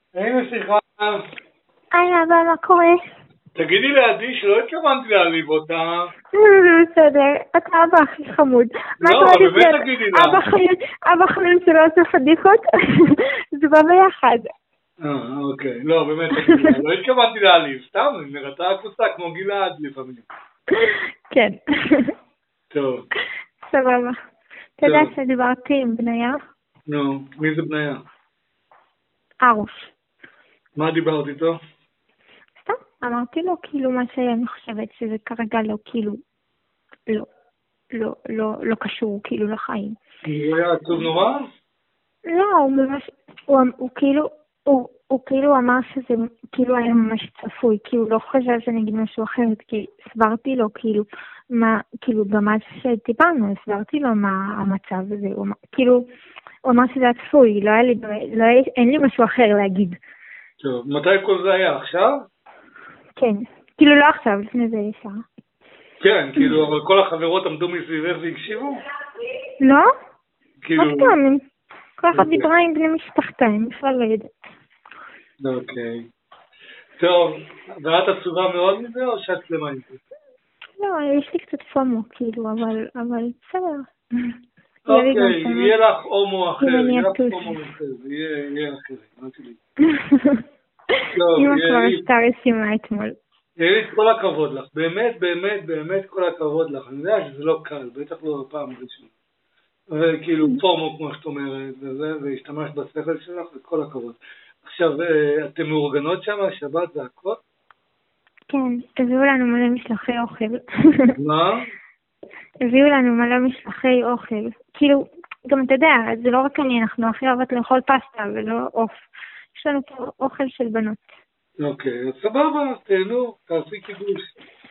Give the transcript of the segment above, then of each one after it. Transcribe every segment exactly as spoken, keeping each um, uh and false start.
הנה שיחה. היי אבא, מה קורה? תגידי לעדי שלא התכוונתי להעליב אותה. זה בסדר, אתה אבא הכי חמוד. לא, באמת תגידי לה. אבא חנון שלא עושה פדיחות, זה בא ביחד. אה, אוקיי. לא, באמת תגידי לה. לא התכוונתי להעליב. סתם, היא נראתה קבוצה כמו גלעד לפעמים. כן. טוב. סבבה. אתה יודע שדיברתי עם בניה? נו, מי זה בניה? ארוש. מה דיברת איתו? סתם, אמרתי לו כאילו מה שאני חושבת שזה כרגע לא כאילו, לא, לא, לא, לא קשור כאילו לחיים. הוא היה עצוב נורא? לא, הוא ממש, הוא, הוא כאילו, הוא, הוא כאילו אמר שזה כאילו היה ממש צפוי, כי הוא לא חשב שאני אגיד משהו אחרת, כי הסברתי לו כאילו, מה, כאילו במה שטיפלנו, הסברתי לו מה המצב הזה, הוא, כאילו, הוא אמר שזה הצפוי, לא היה לי, לא היה, אין לי משהו אחר להגיד. טוב, מתי כל זה היה? עכשיו? כן, כאילו לא עכשיו, לפני זה שעה. כן, כאילו, אבל כל החברות עמדו מסביבך והקשיבו? לא? כאילו... מה פתאום? כל אחד דיברה עם בני משפחתה, הם בכלל לא יודעת. אוקיי. טוב, ואת עצובה מאוד מזה או שאת שלמה עם זה? לא, יש לי קצת פומו, כאילו, אבל, אבל בסדר. אוקיי, יהיה לך הומו אחר, יהיה לך טוס. הומו אחר, יהיה אחר, אמרתי לי. אמא כבר עשתה רשימה אתמול. יהיה לי כל הכבוד לך, באמת, באמת, באמת כל הכבוד לך. אני יודע שזה לא קל, בטח לא פעם ראשונה. וכאילו פומו כמו שאת אומרת, וזה, והשתמשת בשכל שלך, וכל הכבוד. עכשיו, אתם מאורגנות שם, שבת זה הכל? כן, הביאו לנו מלא משלחי אוכל. מה? הביאו לנו מלא משלחי אוכל. כאילו, גם אתה יודע, זה לא רק אני, אנחנו הכי אוהבות לאכול פסטה ולא עוף. יש לנו פה אוכל של בנות. אוקיי, אז סבבה, תהנו, תעשי קידוש.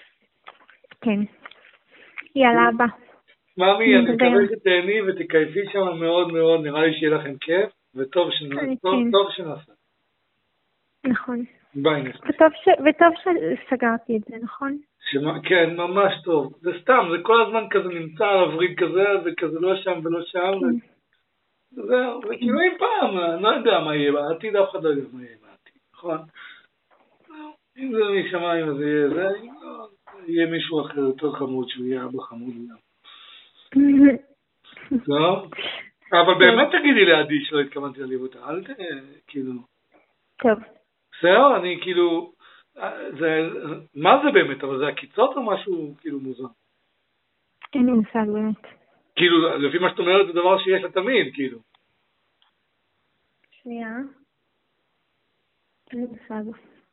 כן. יאללה, אבא. מאמי, אני מקווה שתהני ותקייפי שם מאוד מאוד, נראה לי שיהיה לכם כיף, וטוב שנעשה. נכון. ביי נסה. וטוב שסגרתי את זה, נכון? כן, ממש טוב. זה סתם, זה כל הזמן כזה נמצא על הווריד כזה, וכזה לא שם ולא שם. זהו, וכאילו אם פעם, אני לא יודע מה יהיה בעתיד, אף אחד לא יודע מה יהיה בעתיד, נכון? אם זה משמיים אז יהיה זה, אם לא, יהיה מישהו אחר יותר חמוד, שהוא יהיה אבא חמוד גם. טוב? אבל באמת תגידי לעדי שלא התכוונתי להעליב אותה, אל ת... כאילו... טוב. בסדר, אני כאילו... זה... מה זה באמת? אבל זה הקיצות או משהו כאילו מוזר? אין לי מושג באמת. כאילו, לפי מה שאת אומרת זה דבר שיש לה תמיד, כאילו. שנייה. אין לי מושג.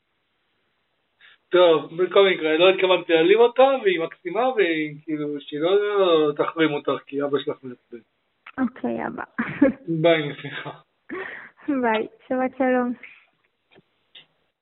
טוב, בכל מקרה, לא התכוונתי להעליב אותה, והיא מקסימה, והיא כאילו, שהיא לא תחרים אותך, כי אבא שלך מעצבן. אוקיי, אבא. ביי, נסיכה. ביי, שבת שלום.